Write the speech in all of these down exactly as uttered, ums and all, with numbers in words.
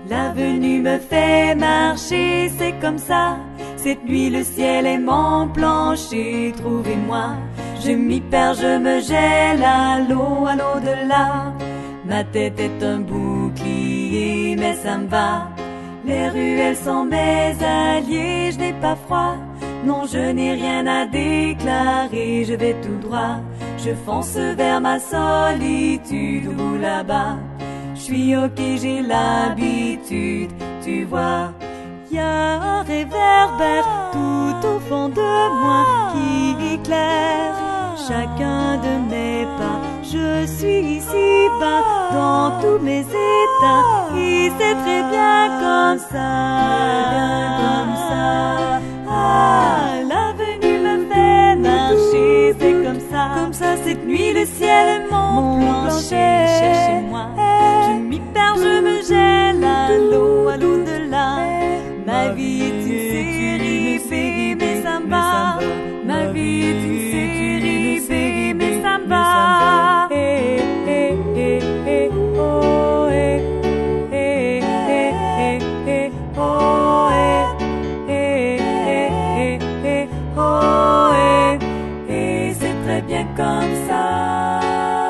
L'avenue me fait marcher, c'est comme ça. Cette nuit le ciel est mon plancher. Trouvez-moi, je m'y perds, je me gèle à l'eau, à l'au-delà. Ma tête est un bouclier, mais ça me va. Les ruelles sont mes alliés, je n'ai pas froid. Non, je n'ai rien à déclarer, je vais tout droit. Je fonce vers ma solitude ou là-bas. Je suis ok, j'ai l'habitude, tu vois. Y a un réverbère tout au fond de moi qui éclaire chacun de mes pas. Je suis ici-bas dans tous mes états et c'est très bien comme ça, comme ça. Ah, l'avenue me fait marcher, c'est comme ça, comme ça. Cette nuit le ciel est mon, mon plancher. Cherchez-moi, je m'y perds, je me gèle à l'eau, à l'au-delà. Ma vie est une série, bébé, ça me va. Ma vie est une série, bébé, ça me va. Eh, eh, eh, eh, oh, eh, eh, eh, eh, eh, oh, eh, eh, eh, eh, eh, oh, eh, et c'est très bien comme ça.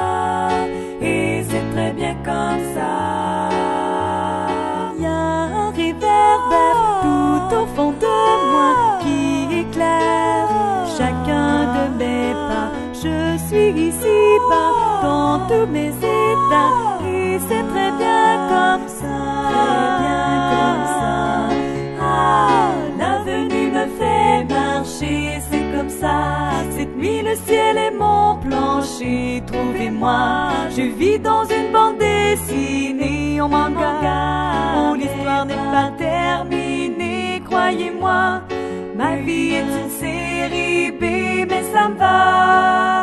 Et c'est très bien comme ça. Y a un réverbère tout au fond de moi qui éclaire chacun de mes pas. Je suis ici-bas dans tous mes états et c'est très bien comme ça, très bien comme ça. Ah, l'avenue me fait marcher, c'est comme ça. Cette nuit le ciel est mon plancher. Trouvez-moi, je vis dans une bande dessinée en manga où l'histoire n'est pas terminée. Croyez-moi, ma vie est une série B, mais ça me va.